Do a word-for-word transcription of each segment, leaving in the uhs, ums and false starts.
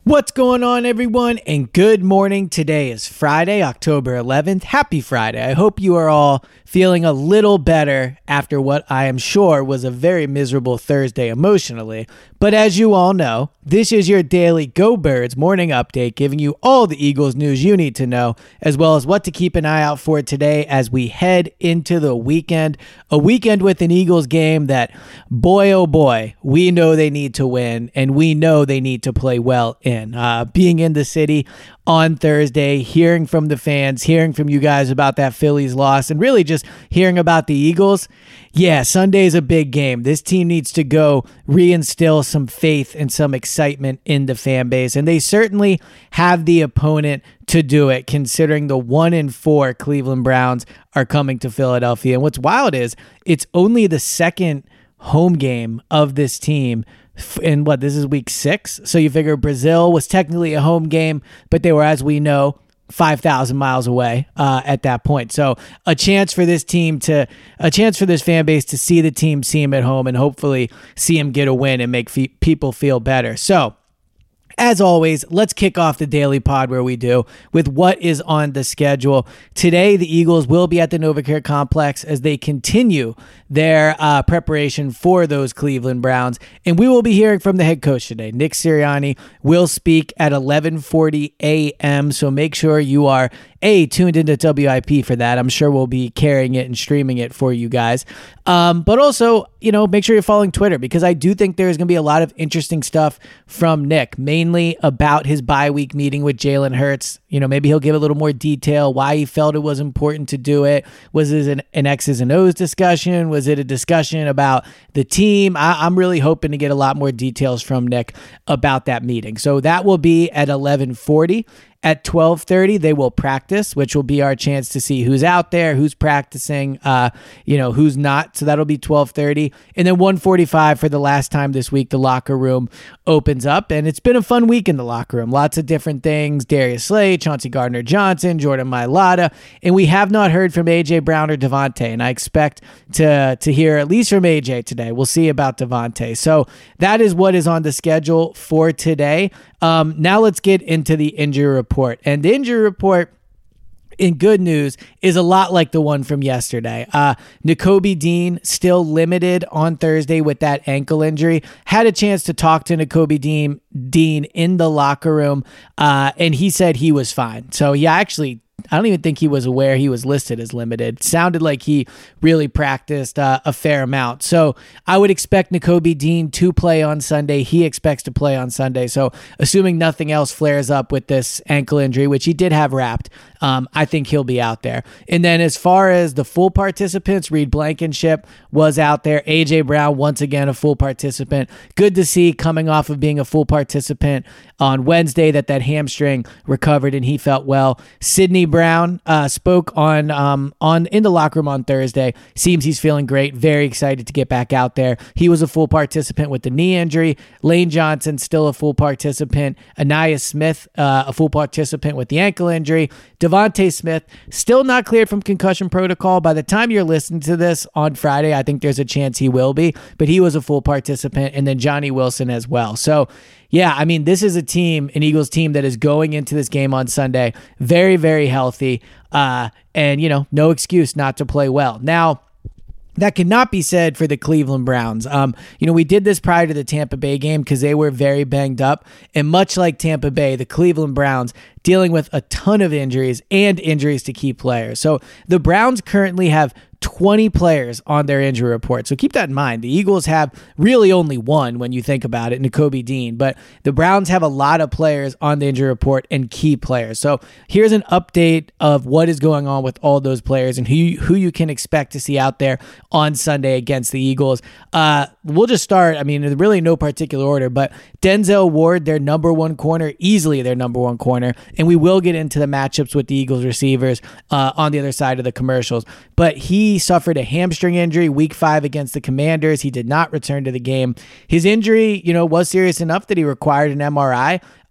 What's going on, everyone, and good morning. Today is Friday, October eleventh. Happy Friday. I hope you are all feeling a little better after what I am sure was a very miserable Thursday emotionally. But as you all know, this is your daily Go Birds morning update, giving you all the Eagles news you need to know, as well as what to keep an eye out for today as we head into the weekend. A weekend with an Eagles game that, boy oh boy, we know they need to win, and we know they need to play well in. Uh, being in the city on Thursday, hearing from the fans, hearing from you guys about that Phillies loss, and really just hearing about the Eagles. Yeah, Sunday's a big game. This team needs to go reinstill some faith and some excitement in the fan base, and they certainly have the opponent to do it, considering the one in four Cleveland Browns are coming to Philadelphia. And what's wild is it's only the second home game of this team in what, this is week six. So you figure Brazil was technically a home game, but they were, as we know, five thousand miles away uh, at that point. So a chance for this team to, a chance for this fan base to see the team, see them at home, and hopefully see them get a win and make fe- people feel better. So as always, let's kick off the daily pod where we do with what is on the schedule. Today, the Eagles will be at the NovaCare Complex as they continue their uh, preparation for those Cleveland Browns. And we will be hearing from the head coach today. Nick Sirianni will speak at eleven forty a.m. So make sure you are, A, tuned into W I P for that. I'm sure we'll be carrying it and streaming it for you guys. Um, but also, you know, make sure you're following Twitter, because I do think there's going to be a lot of interesting stuff from Nick, mainly about his bye week meeting with Jalen Hurts. You know, maybe he'll give a little more detail, why he felt it was important to do it. Was it an, an X's and O's discussion? Was it a discussion about the team? I, I'm really hoping to get a lot more details from Nick about that meeting. So that will be at eleven forty. At twelve thirty, they will practice, which will be our chance to see who's out there, who's practicing, uh, you know, who's not. So that'll be twelve thirty. And then one forty-five for the last time this week, the locker room opens up. And it's been a fun week in the locker room. Lots of different things. Darius Slay, Chauncey Gardner-Johnson, Jordan Mailata. And we have not heard from A J Brown or Devontae. And I expect to, to hear at least from A J today. We'll see about Devontae. So that is what is on the schedule for today. Um, now let's get into the injury report. And the injury report, in good news, is a lot like the one from yesterday. Uh, Nakobe Dean still limited on Thursday with that ankle injury. Had a chance to talk to Nakobe Dean, Dean in the locker room, uh, and he said he was fine. So yeah, actually, I don't even think he was aware he was listed as limited. Sounded like he really practiced uh, a fair amount. So I would expect Nakobe Dean to play on Sunday. He expects to play on Sunday. So assuming nothing else flares up with this ankle injury, which he did have wrapped, um, I think he'll be out there. And then as far as the full participants, Reed Blankenship was out there. A J Brown, once again, a full participant. Good to see, coming off of being a full participant on Wednesday, that that hamstring recovered and he felt well. Sidney Brown uh, spoke on um, on in the locker room on Thursday. Seems he's feeling great. Very excited to get back out there. He was a full participant with the knee injury. Lane Johnson, still a full participant. Anaya Smith, uh, a full participant with the ankle injury. Devontae Smith, still not cleared from concussion protocol. By the time you're listening to this on Friday, I think there's a chance he will be, but he was a full participant. And then Johnny Wilson as well. So yeah, I mean, this is a team, an Eagles team, that is going into this game on Sunday very, very healthy, uh, and, you know, no excuse not to play well. Now, that cannot be said for the Cleveland Browns. Um, you know, we did this prior to the Tampa Bay game because they were very banged up. And much like Tampa Bay, the Cleveland Browns dealing with a ton of injuries and injuries to key players. So the Browns currently have twenty players on their injury report. So keep that in mind. The Eagles have really only one when you think about it, Nakobe Dean, but the Browns have a lot of players on the injury report and key players. So here's an update of what is going on with all those players and who you, who you can expect to see out there on Sunday against the Eagles. Uh, we'll just start, I mean, in really no particular order, but Denzel Ward, their number one corner, easily their number one corner, and we will get into the matchups with the Eagles receivers uh, on the other side of the commercials. But he suffered a hamstring injury week five against the Commanders. He did not return to the game. His injury, you know, was serious enough that he required an M R I.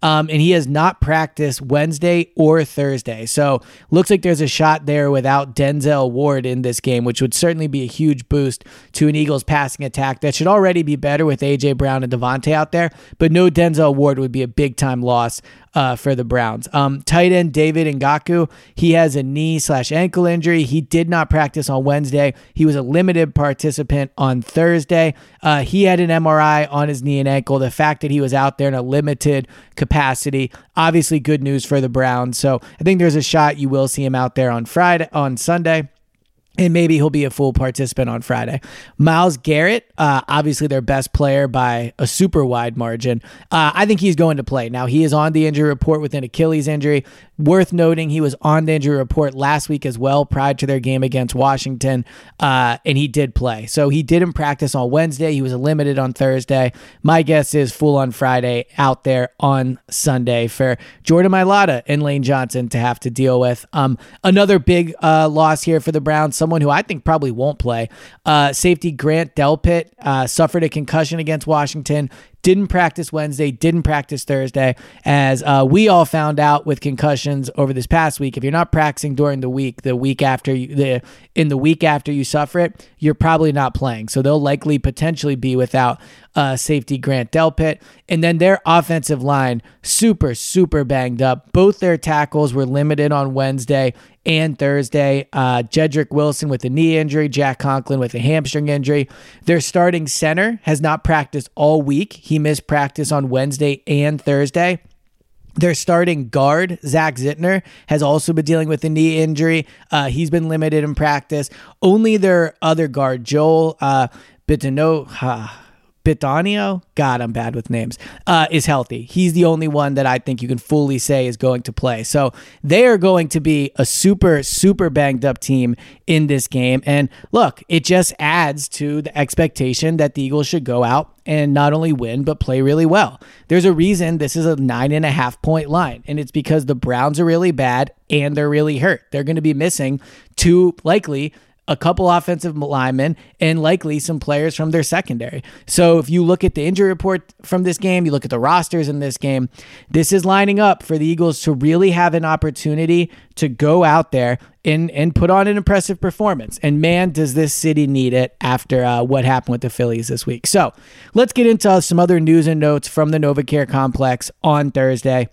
Um, and he has not practiced Wednesday or Thursday. So looks like there's a shot there without Denzel Ward in this game, which would certainly be a huge boost to an Eagles passing attack that should already be better with A J Brown and Devontae out there. But no Denzel Ward would be a big-time loss Uh, for the Browns. Um, tight end David Ngakoue, he has a knee slash ankle injury. He did not practice on Wednesday. He was a limited participant on Thursday. Uh, he had an M R I on his knee and ankle. The fact that he was out there in a limited capacity, obviously good news for the Browns. So I think there's a shot you will see him out there on Friday, on Sunday. And maybe he'll be a full participant on Friday. Myles Garrett, uh, obviously their best player by a super wide margin. Uh, I think he's going to play. Now, he is on the injury report with an Achilles injury. Worth noting, he was on the injury report last week as well prior to their game against Washington, uh, and he did play. So he didn't practice on Wednesday. He was limited on Thursday. My guess is full on Friday, out there on Sunday for Jordan Mailata and Lane Johnson to have to deal with. Um, another big uh, loss here for the Browns, someone who I think probably won't play. Uh, safety Grant Delpit uh, suffered a concussion against Washington. Didn't practice Wednesday, didn't practice Thursday. As uh, we all found out with concussions over this past week, if you're not practicing during the week, the week after you, the in the week after you suffer it, you're probably not playing. So they'll likely potentially be without uh, safety Grant Delpit. And then their offensive line, super, super banged up. Both their tackles were limited on Wednesday and Thursday. Uh, Jedrick Wilson with a knee injury, Jack Conklin with a hamstring injury. Their starting center has not practiced all week. He missed practice on Wednesday and Thursday. Their starting guard, Zach Zittner, has also been dealing with a knee injury. Uh, he's been limited in practice. Only their other guard, Joel uh, Bitonio, uh, Bitonio, God, I'm bad with names, uh, is healthy. He's the only one that I think you can fully say is going to play. So they are going to be a super, super banged up team in this game. And look, it just adds to the expectation that the Eagles should go out and not only win, but play really well. There's a reason this is a nine and a half point line, and it's because the Browns are really bad and they're really hurt. They're going to be missing two, likely, a couple offensive linemen, and likely some players from their secondary. So if you look at the injury report from this game, you look at the rosters in this game, this is lining up for the Eagles to really have an opportunity to go out there and, and put on an impressive performance. And man, does this city need it after uh, what happened with the Phillies this week. So let's get into some other news and notes from the NovaCare Complex on Thursday.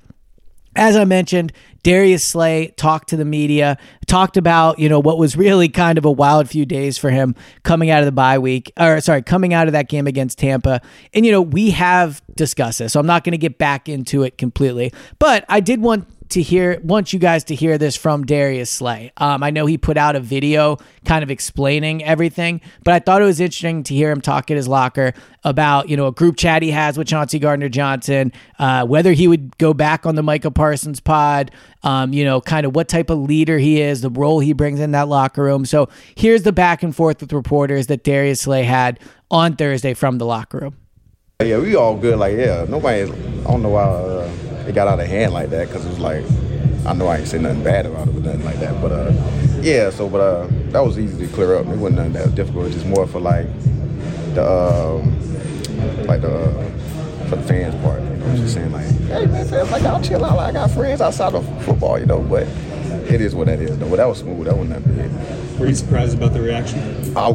As I mentioned, Darius Slay talked to the media, talked about, you know, what was really kind of a wild few days for him coming out of the bye week, or sorry, coming out of that game against Tampa. And, you know, we have discussed this, so I'm not going to get back into it completely. But I did want to hear, want you guys to hear this from Darius Slay. Um, I know he put out a video kind of explaining everything, but I thought it was interesting to hear him talk at his locker about, you know, a group chat he has with Chauncey Gardner-Johnson, uh, whether he would go back on the Micah Parsons pod, um, you know, kind of what type of leader he is, the role he brings in that locker room. So here's the back and forth with reporters that Darius Slay had on Thursday from the locker room. Yeah, we all good. Like, yeah, nobody, I don't know why uh, it got out of hand like that, because it was like, I know I ain't say nothing bad about it, but nothing like that. But, uh, yeah, so, but uh, that was easy to clear up. It wasn't nothing that difficult. It was just more for, like, the, um, like, the, uh, for the fans part, you know, just saying, like, hey, man, fans, like, I'll chill out. Like, I got friends outside of football, you know, but it is what that is, though. But that was smooth. That wasn't that big. Were you surprised about the reaction? I,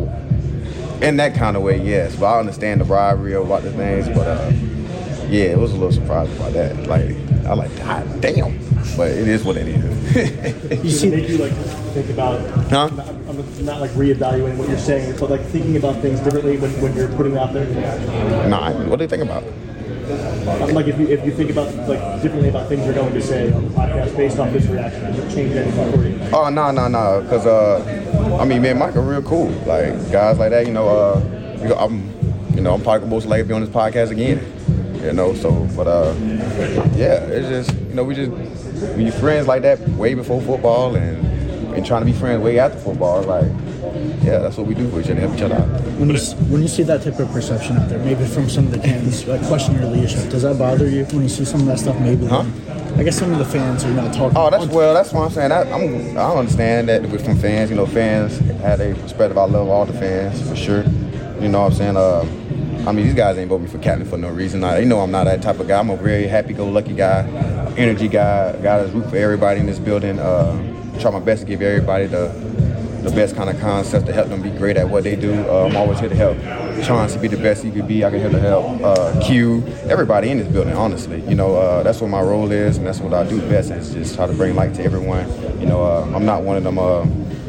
in that kind of way, yes. But I understand the rivalry about the things, but, uh, yeah, it was a little surprised about that. Like, I was like, God damn. But it is what it is. You see, make you like think about, huh? Not, I'm not like reevaluating what you're saying, but like thinking about things differently when, when you're putting it out there. Nah, what do you think about? I'm like, if you if you think about like differently about things you're going to say on the podcast based off this reaction, does it change anything for you? Oh no no no, because uh, I mean, man, Mike are real cool. Like guys like that, you know. Uh, you know, I'm, you know, I'm probably most likely to be on this podcast again. You know, so but uh, yeah, it's just you know we just when you friends like that way before football and and trying to be friends way after football, like yeah, that's what we do for each other, help each other out. When you when you see that type of perception out there, maybe from some of the fans, like questioning your leadership, does that bother you when you see some of that stuff? Maybe huh? Then, I guess some of the fans are not talking. Oh, that's well, that's what I'm saying. I, I'm I understand that from fans. You know, fans have a perspective. I love all the fans for sure. You know what I'm saying? Uh, I mean, these guys ain't vote me for captain for no reason. I, they know I'm not that type of guy. I'm a very happy-go-lucky guy, energy guy, guy that's root for everybody in this building. Uh, try my best to give everybody the the best kind of concepts to help them be great at what they do. Uh, I'm always here to help Chauncey be the best he could be. I can here to help uh, Q, everybody in this building, honestly. You know, uh, that's what my role is, and that's what I do best, is just try to bring light to everyone. You know, uh, I'm not one of them uh,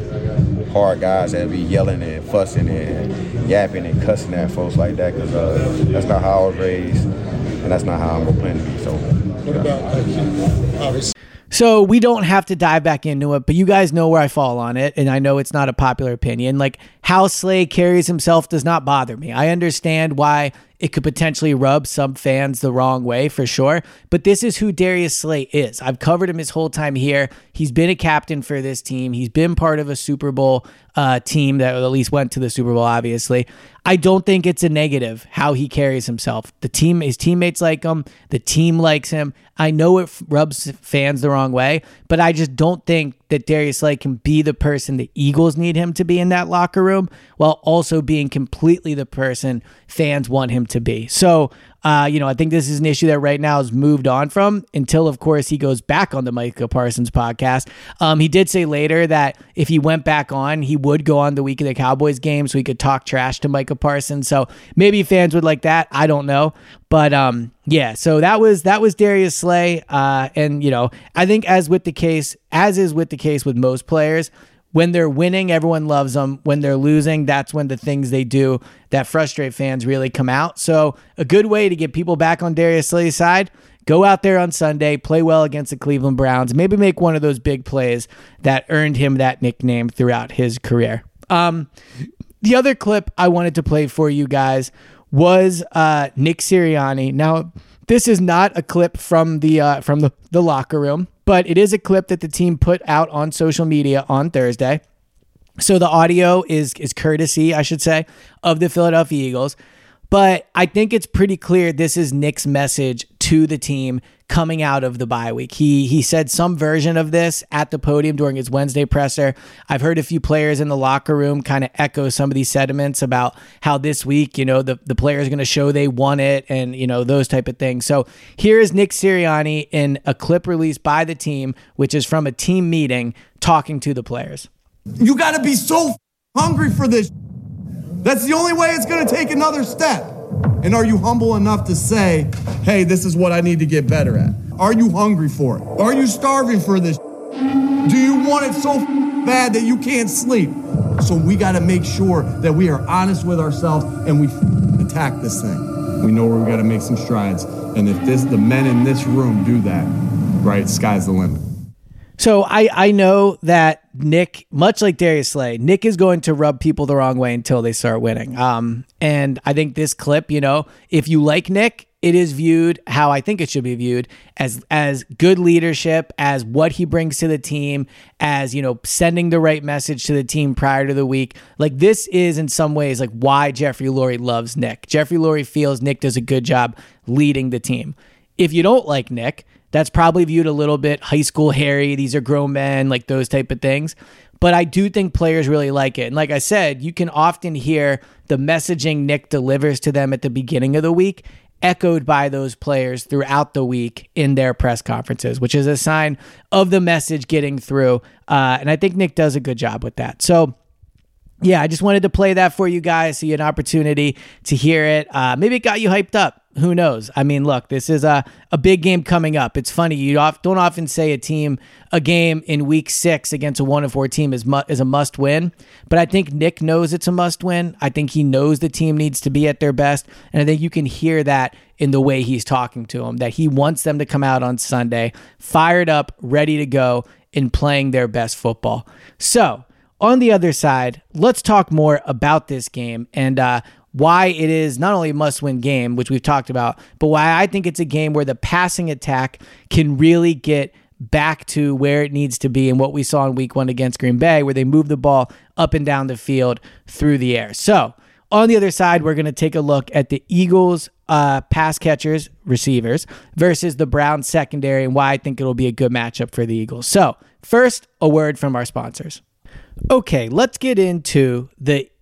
hard guys that be yelling and fussing and yapping and cussing at folks like that, because uh, that's not how I was raised, and that's not how I'm going to plan to be. So, what about, uh, obviously? So we don't have to dive back into it, but you guys know where I fall on it, and I know it's not a popular opinion. Like, how Slay carries himself does not bother me. I understand why it could potentially rub some fans the wrong way, for sure, but this is who Darius Slay is. I've covered him his whole time here. He's been a captain for this team. He's been part of a Super Bowl uh, team that at least went to the Super Bowl, obviously. I don't think it's a negative how he carries himself. The team, his teammates like him. The team likes him. I know it rubs fans the wrong way, but I just don't think that Darius Slay can be the person the Eagles need him to be in that locker room, while also being completely the person fans want him to be. So, uh, you know, I think this is an issue that right now is moved on from, until, of course, he goes back on the Micah Parsons podcast. Um, he did say later that if he went back on, he would go on the week of the Cowboys game so he could talk trash to Micah Parsons. So maybe fans would like that. I don't know. But um, yeah, so that was that was Darius Slay. Uh, and, you know, I think as with the case, as is with the case with most players, when they're winning, everyone loves them. When they're losing, that's when the things they do that frustrate fans really come out. So a good way to get people back on Darius Slay's side, go out there on Sunday, play well against the Cleveland Browns, maybe make one of those big plays that earned him that nickname throughout his career. Um, the other clip I wanted to play for you guys was uh, Nick Sirianni. Now, this is not a clip from the uh, from the, the locker room, but it is a clip that the team put out on social media on Thursday. So the audio is is courtesy, I should say, of the Philadelphia Eagles. But I think it's pretty clear this is Nick's message to the team coming out of the bye week. He he said some version of this at the podium during his Wednesday presser. I've heard a few players in the locker room kind of echo some of these sentiments about how this week, you know, the, the players are going to show they won it and, you know, those type of things. So here is Nick Sirianni in a clip released by the team, which is from a team meeting, talking to the players. You got to be so hungry for this. That's the only way it's going to take another step. And are you humble enough to say, hey, this is what I need to get better at? Are you hungry for it? Are you starving for this? Do you want it so bad that you can't sleep? So we got to make sure that we are honest with ourselves and we attack this thing. We know where we got to make some strides. And if this, the men in this room do that, right, sky's the limit. So I, I know that Nick, much like Darius Slay, Nick is going to rub people the wrong way until they start winning. Um, and I think this clip, you know, if you like Nick, it is viewed how I think it should be viewed, as as good leadership, as what he brings to the team, as, you know, sending the right message to the team prior to the week. Like, this is in some ways like why Jeffrey Lurie loves Nick. Jeffrey Lurie feels Nick does a good job leading the team. If you don't like Nick, that's probably viewed a little bit high school Harry. These are grown men, like those type of things. But I do think players really like it. And like I said, you can often hear the messaging Nick delivers to them at the beginning of the week echoed by those players throughout the week in their press conferences, which is a sign of the message getting through. Uh, and I think Nick does a good job with that. So yeah, I just wanted to play that for you guys so you had an opportunity to hear it. Uh, maybe it got you hyped up. Who knows? I mean, look, this is a, a big game coming up. It's funny. You don't often say a team, a game in week six against a one and four team is, mu- is a must win. But I think Nick knows it's a must win. I think he knows the team needs to be at their best. And I think you can hear that in the way he's talking to them, that he wants them to come out on Sunday, fired up, ready to go, and playing their best football. So on the other side, let's talk more about this game and uh, why it is not only a must-win game, which we've talked about, but why I think it's a game where the passing attack can really get back to where it needs to be and what we saw in week one against Green Bay, where they moved the ball up and down the field through the air. So on the other side, we're going to take a look at the Eagles uh, pass catchers, receivers, versus the Browns secondary and why I think it'll be a good matchup for the Eagles. So first, a word from our sponsors. Okay, let's get into the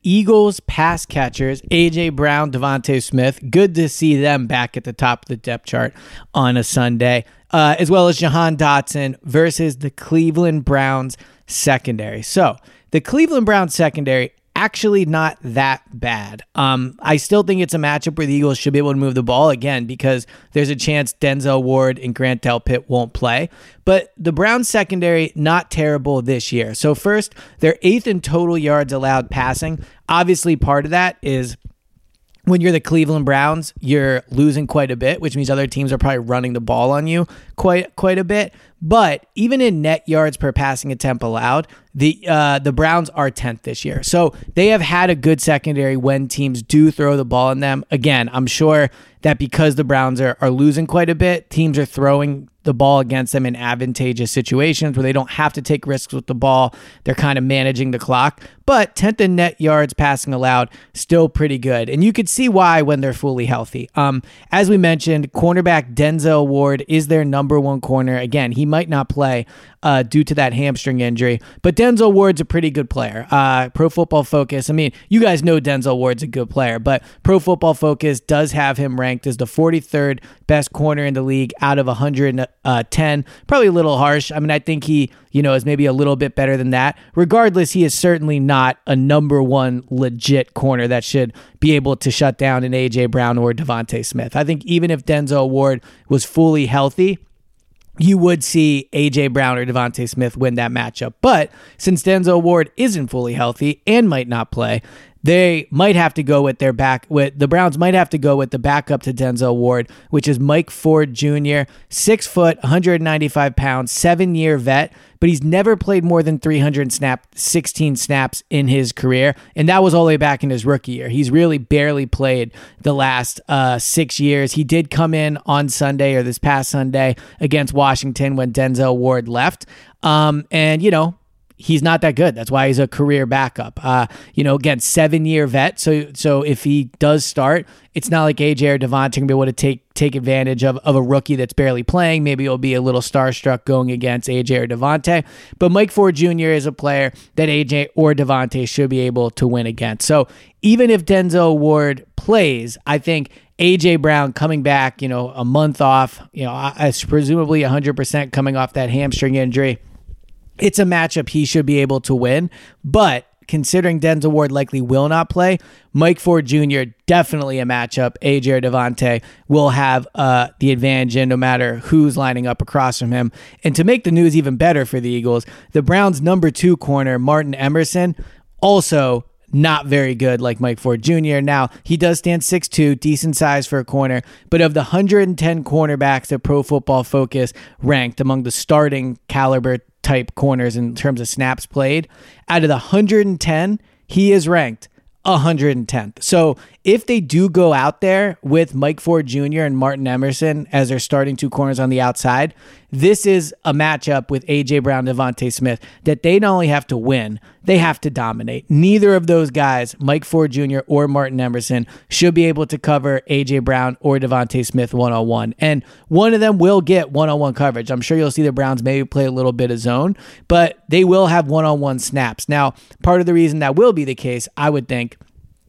Eagles pass catchers, A J Brown, Devontae Smith. Good to see them back at the top of the depth chart on a Sunday, uh, as well as Jahan Dotson versus the Cleveland Browns secondary. So the Cleveland Browns secondary, actually not that bad. Um, I still think it's a matchup where the Eagles should be able to move the ball again because there's a chance Denzel Ward and Grant Delpit won't play. But the Browns secondary, not terrible this year. So first, they're eighth in total yards allowed passing. Obviously, part of that is when you're the Cleveland Browns, you're losing quite a bit, which means other teams are probably running the ball on you quite quite a bit. But even in net yards per passing attempt allowed, the uh, the Browns are tenth this year. So they have had a good secondary when teams do throw the ball on them. Again, I'm sure that because the Browns are, are losing quite a bit, teams are throwing the ball against them in advantageous situations where they don't have to take risks with the ball. They're kind of managing the clock. But tenth in net yards passing allowed, still pretty good. And you could see why when they're fully healthy. Um, as we mentioned, cornerback Denzel Ward is their number one corner. Again, he might not play uh, due to that hamstring injury, but Denzel Ward's a pretty good player. Uh, Pro Football Focus, I mean, you guys know Denzel Ward's a good player, but Pro Football Focus does have him ranked as the forty-third best corner in the league out of one hundred ten. Probably a little harsh. I mean, I think he, you know, is maybe a little bit better than that. Regardless, he is certainly not a number one legit corner that should be able to shut down an A J Brown or Devontae Smith. I think even if Denzel Ward was fully healthy, you would see A J Brown or Devontae Smith win that matchup. But since Denzel Ward isn't fully healthy and might not play, they might have to go with their back with the Browns might have to go with the backup to Denzel Ward, which is Mike Ford Junior, six foot, one hundred ninety-five pounds, seven year vet, but he's never played more than three hundred snap, sixteen snaps in his career. And that was all the way back in his rookie year. He's really barely played the last uh, six years. He did come in on Sunday or this past Sunday against Washington when Denzel Ward left. Um, and, you know, he's not that good. That's why he's a career backup. Uh, you know, again, seven-year vet. So so if he does start, it's not like A J or Devontae can be able to take take advantage of, of a rookie that's barely playing. Maybe he'll be a little starstruck going against A J or Devontae. But Mike Ford Junior is a player that A J or Devontae should be able to win against. So even if Denzel Ward plays, I think A J Brown coming back, you know, a month off, you know, as presumably one hundred percent coming off that hamstring injury, it's a matchup he should be able to win. But considering Denzel Ward likely will not play, Mike Ford Junior definitely a matchup A J or Devontae will have uh, the advantage in no matter who's lining up across from him. And to make the news even better for the Eagles, the Browns' number two corner, Martin Emerson, also not very good like Mike Ford Junior Now, he does stand six two, decent size for a corner, but of the one hundred ten cornerbacks that Pro Football Focus ranked among the starting caliber type corners in terms of snaps played, out of the one hundred ten, he is ranked one hundred tenth. So if they do go out there with Mike Ford Junior and Martin Emerson as their starting two corners on the outside, this is a matchup with A J Brown and Devontae Smith that they not only have to win, they have to dominate. Neither of those guys, Mike Ford Junior or Martin Emerson, should be able to cover A J Brown or Devontae Smith one-on-one. And one of them will get one-on-one coverage. I'm sure you'll see the Browns maybe play a little bit of zone, but they will have one-on-one snaps. Now, part of the reason that will be the case, I would think,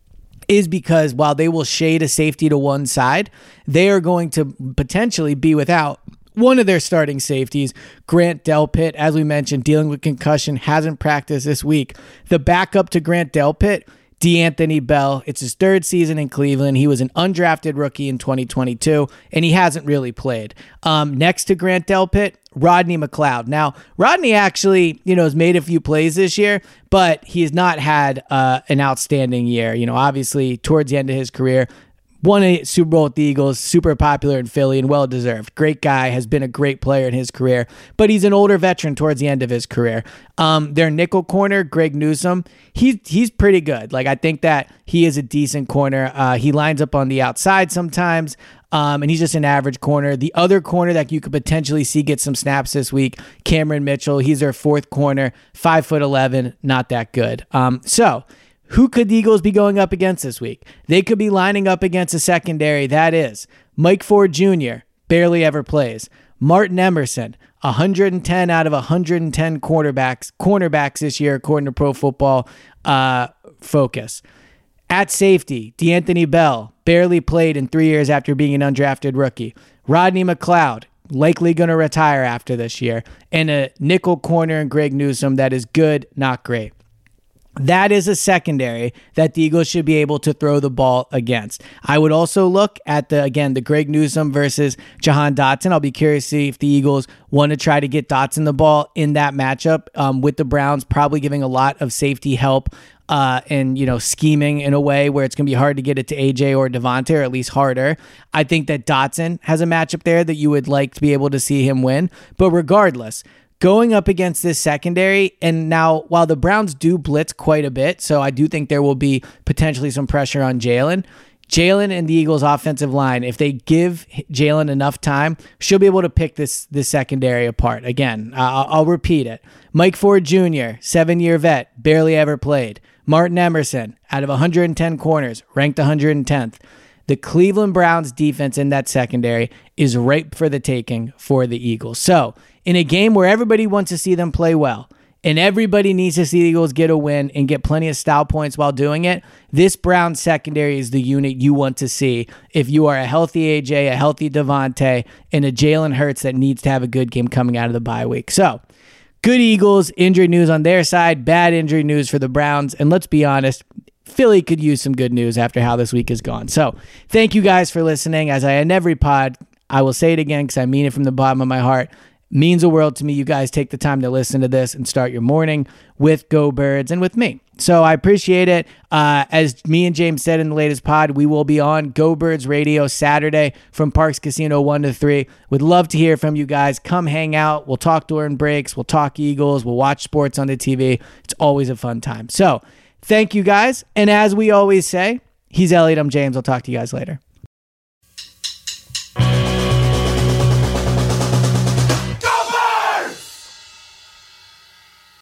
is because while they will shade a safety to one side, they are going to potentially be without one of their starting safeties, Grant Delpit, as we mentioned, dealing with concussion, hasn't practiced this week. The backup to Grant Delpit, D'Anthony Bell. It's his third season in Cleveland. He was an undrafted rookie in twenty twenty-two, and he hasn't really played. Um, next to Grant Delpit, Rodney McLeod. Now, Rodney actually, you know, has made a few plays this year, but he has not had uh, an outstanding year. You know, obviously, towards the end of his career, won a Super Bowl with the Eagles, super popular in Philly and well-deserved. Great guy, has been a great player in his career, but he's an older veteran towards the end of his career. Um, their nickel corner, Greg Newsome, he's, he's pretty good. Like, I think that he is a decent corner. Uh, he lines up on the outside sometimes, um, and he's just an average corner. The other corner that you could potentially see get some snaps this week, Cameron Mitchell, he's their fourth corner, five foot eleven, not that good. Um, so, who could the Eagles be going up against this week? They could be lining up against a secondary that is Mike Ford Junior, barely ever plays. Martin Emerson, one hundred ten out of one hundred ten quarterbacks, cornerbacks this year, according to Pro Football uh, focus. At safety, D'Anthony Bell barely played in three years after being an undrafted rookie. Rodney McLeod, likely going to retire after this year. And a nickel corner in Greg Newsome that is good, not great. That is a secondary that the Eagles should be able to throw the ball against. I would also look at the, again, the Greg Newsome versus Jahan Dotson. I'll be curious to see if the Eagles want to try to get Dotson the ball in that matchup um, with the Browns, probably giving a lot of safety help uh, and, you know, scheming in a way where it's going to be hard to get it to A J or Devontae, or at least harder. I think that Dotson has a matchup there that you would like to be able to see him win. But regardless, going up against this secondary, and now while the Browns do blitz quite a bit, so I do think there will be potentially some pressure on Jalen, Jalen and the Eagles' offensive line, if they give Jalen enough time, she'll be able to pick this, this secondary apart. Again, I'll, I'll repeat it. Mike Ford Junior, seven-year vet, barely ever played. Martin Emerson, out of one hundred ten corners, ranked one hundred tenth. The Cleveland Browns defense in that secondary is ripe for the taking for the Eagles. So, in a game where everybody wants to see them play well, and everybody needs to see the Eagles get a win and get plenty of style points while doing it, this Browns secondary is the unit you want to see if you are a healthy A J, a healthy Devontae, and a Jalen Hurts that needs to have a good game coming out of the bye week. So, good Eagles, injury news on their side, bad injury news for the Browns, and let's be honest, Philly could use some good news after how this week has gone. So, thank you guys for listening. As I end every pod, I will say it again because I mean it from the bottom of my heart. Means a world to me. You guys take the time to listen to this and start your morning with Go Birds and with me. So I appreciate it. Uh, as me and James said in the latest pod, we will be on Go Birds Radio Saturday from Parks Casino one to three. Would love to hear from you guys. Come hang out. We'll talk during breaks. We'll talk Eagles. We'll watch sports on the T V. It's always a fun time. So thank you guys. And as we always say, he's Elliot. I'm James. I'll talk to you guys later.